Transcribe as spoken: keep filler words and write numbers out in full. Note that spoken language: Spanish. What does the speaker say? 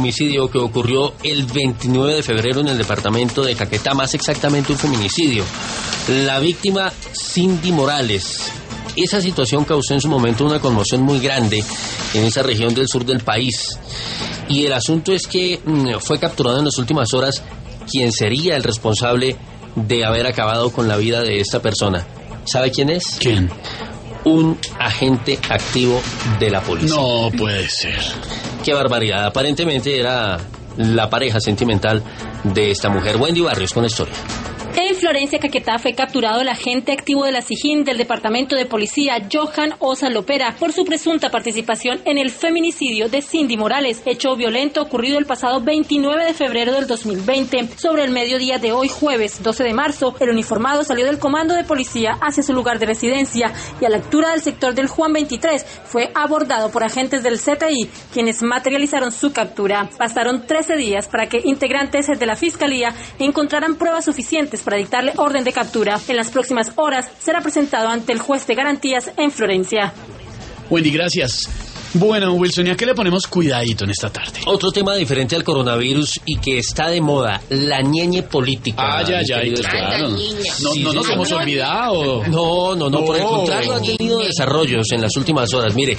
homicidio que ocurrió el veintinueve de febrero en el departamento de Caquetá, más exactamente un feminicidio. La víctima, Cindy Morales. Esa situación causó en su momento una conmoción muy grande en esa región del sur del país. Y el asunto es que mmm, fue capturado en las últimas horas quien sería el responsable de haber acabado con la vida de esta persona. ¿Sabe quién es? ¿Quién? Un agente activo de la policía. No puede ser. Qué barbaridad. Aparentemente era la pareja sentimental de esta mujer. Wendy Barrios con la historia. En Florencia, Caquetá, fue capturado el agente activo de la SIJIN del Departamento de Policía, Johan Osa Lopera, por su presunta participación en el feminicidio de Cindy Morales, hecho violento ocurrido el pasado veintinueve de febrero del dos mil veinte. Sobre el mediodía de hoy, jueves doce de marzo, el uniformado salió del comando de policía hacia su lugar de residencia y a la altura del sector del Juan veintitrés fue abordado por agentes del C T I, quienes materializaron su captura. Bastaron trece días para que integrantes de la Fiscalía encontraran pruebas suficientes para dictarle orden de captura. En las próximas horas será presentado ante el juez de garantías en Florencia. Wendy, gracias. Bueno, Wilson, ¿y a qué le ponemos cuidadito en esta tarde? Otro tema diferente al coronavirus y que está de moda, la ñeñe política. Ah, ya, ya, claro. No, Sí, no nos sí, hemos sí. olvidado. No, no, no, No. por el contrario, ha tenido desarrollos en las últimas horas. Mire,